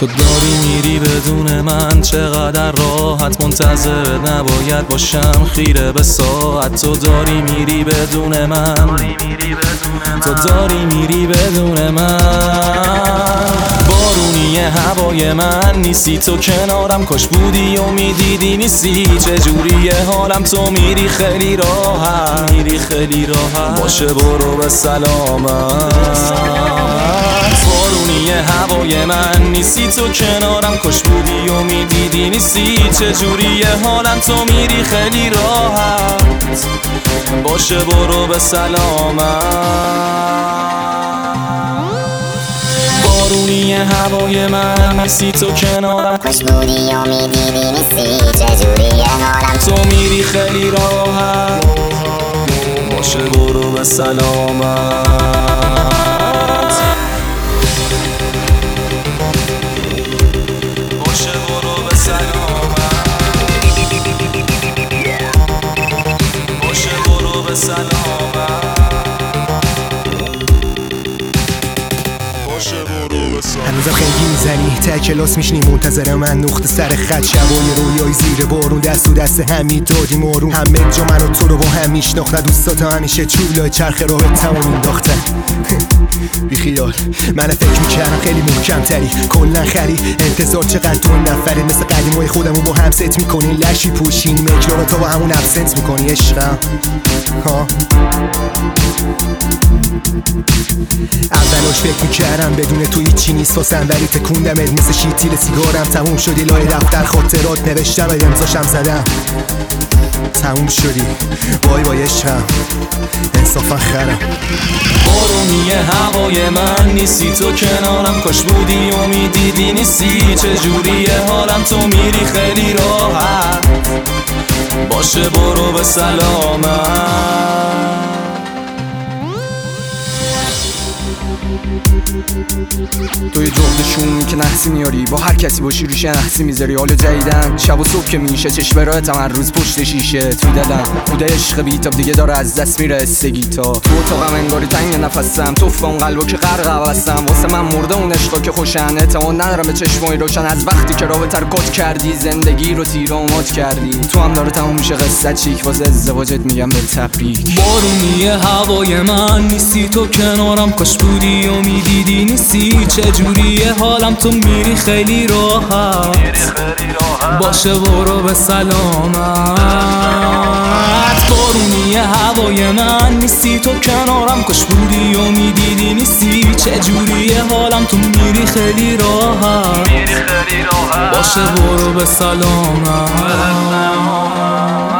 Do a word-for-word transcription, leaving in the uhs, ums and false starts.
تو داری میری بدون من، چقدر راحت منتظر نباید باشم خیره به ساعت. تو داری میری بدون من، تو داری میری بدون من. بارونی هوای من نیستی تو کنارم، کاش بودی و میدیدی نیستی چجوریه حالم. تو میری خیلی راحت، میری خیلی راحت، باشه برو به سلامت. بارونی هوای من نیستی تو کنارم، کاش بودی و میدیدی نیستی چجوریه حالم. تو میری خیلی راحت، باشه برو به سلامت. بارونی هوای من نیستی تو کنارم، کاش بودی و میدیدی نیستی چجوریه حالم. تو میری خیلی راحت، باشه برو به سلامت. باشه برو به سلامت، باشه برو به سلامت. هنوزم خیلی میزنی ته کلاس میشنی منتظر من، نقطه سر خط شبای رویای زیر بارون، دست و دست همی دادیم آروم. همه جا من و تو رو با هم میشناختن، دوستات همیشه چولای چرخ راه تمام انداختن. بی خیال من فکر میکردم خیلی محکم تری، کلن خری انتظار چقدر تو نفره، مثل قدیمای خودمون با هم ست میکنین، لشی پوشین مکرارا تا با همون ابسنت میکنی عشقم. ها اولاش فکر میکردم بدون تو هیچی نیست واسم، ولی تکوندمت مثل شیتیل سیگارم. تموم شدی لای دفتر خاطرات نوشتم و امضاشم زدم. تموم شدی وای وای عشقم، انصافا خرم. بارونی هوای من نیستی تو کنارم، کاش بودی و میدیدی نیستی چجوریه حالم. تو میری خیلی راحت، باشه برو به سلامت. توی جغدشون که نحسی میاری، با هر کسی باشی روش نحسی میذاری. حالا جدیدن شب و صبح که میشه چشم راحتم هر روز پشت شیشه. تو دلم بوده عشق بیتاب دیگه داره از دست میره استگی تا تو اتاقم انگاری تنگ نفسم، توف به اون قلبا که غرق هستم. واسه من مرده اون عشقا که خوشن، اعتماد ندارم به چشمای روشن. از وقتی که رابطه رو کات کردی زندگی رو تیر و مات کردی. تو هم داره تموم میشه قصه چیک، واسه ازدواجت میگم به تبریک. بارونی هوای من نیستی تو کنارم، کاش بودی و میدیدی نیستی چجوریه حالم. تو میری خیلی راحت، باشه برو به سلامت. بارونی هوای من نیستی تو کنارم، کاش بودی و میدیدی نیستی چجوریه حالم. تو میری خیلی راحت، باشه برو به سلامت.